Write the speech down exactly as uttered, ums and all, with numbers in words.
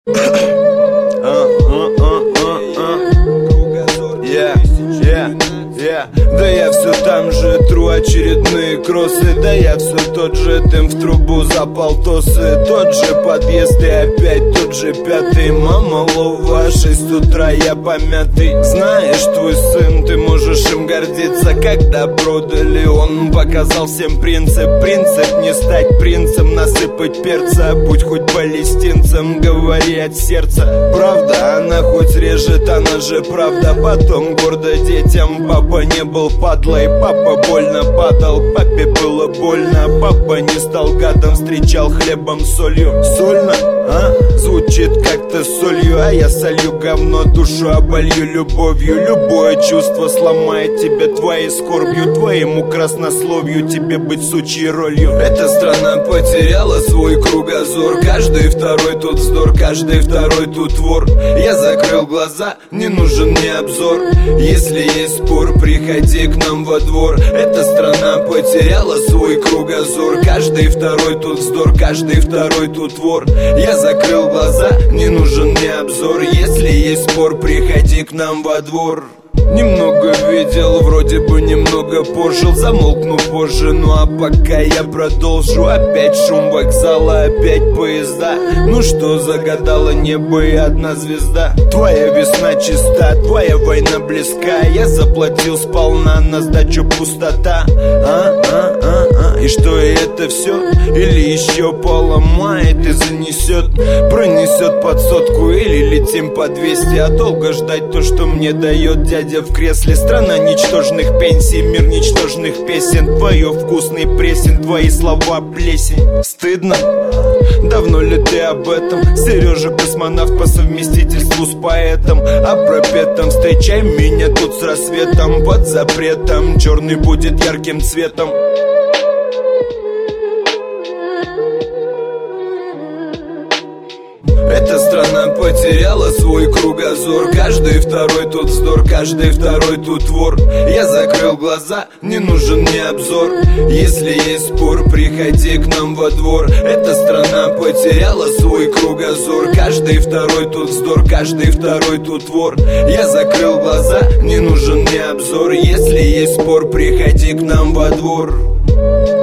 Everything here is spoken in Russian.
Да я все там же тру очередные кроссы. Да я все тот же дым в трубу запал тосы. Тот же подъезд и опять тот же пятый. Мама лова, шесть утра, я помятый. Знаешь, твой сын, ты можешь им гордиться. Когда продали, он показал всем принцип. Принцип не стать принцем, насыпать перца. Будь хоть палестинцем, говори от сердца. Правда, она хоть режет, она же правда. Потом гордо детям: папа не был падлой, папа больно падал, папе было больно. Папа не стал гадом, встречал хлебом с солью. Сольно, а? Звучит как-то солью, а я солью говно, душу оболью любовью. Любое чувство сломает тебя твоей скорбью, твоему краснословию, тебе быть сучьей ролью. Эта страна потеряла свой кругозор. Каждый второй тут вздор, каждый второй тут вор. Я закрыл глаза, не нужен мне обзор. Если есть спор, приходи к нам во двор. Эта страна потеряла свой кругозор. Каждый второй тут вздор, каждый второй тут вор. Я закрыл глаза, не нужен мне обзор. Если есть спор, приходи к нам во двор. Немного видел, вроде бы немного пожил. Замолкну позже, ну а пока я продолжу. Опять шум вокзала, опять поезда. Ну что, загадало небо и одна звезда. Твоя весна чиста, твоя война близка. Я заплатил сполна, на сдачу пустота. А, а, а, а. И что, и это все? Или еще поломает и занесет? Пронесет под сотку или летим по двести? А долго ждать то, что мне дает дядя в кресле. Страна ничтожных пенсий, мир ничтожных песен. Твое вкусный прессинг, твои слова плесень. Стыдно? Давно ли ты об этом? Сережа космонавт по совместительству с поэтом. А пропетом: встречай меня тут с рассветом. Под запретом черный будет ярким цветом. Эта страна потеряла свой кругозор. Каждый второй тут вздор, каждый второй тут вор. Я закрыл глаза, не нужен мне обзор. Если есть спор, приходи к нам во двор. Эта страна потеряла свой кругозор. Каждый второй тут вздор, каждый второй тут вор. Я закрыл глаза, не нужен мне обзор. Если есть спор, приходи к нам во двор.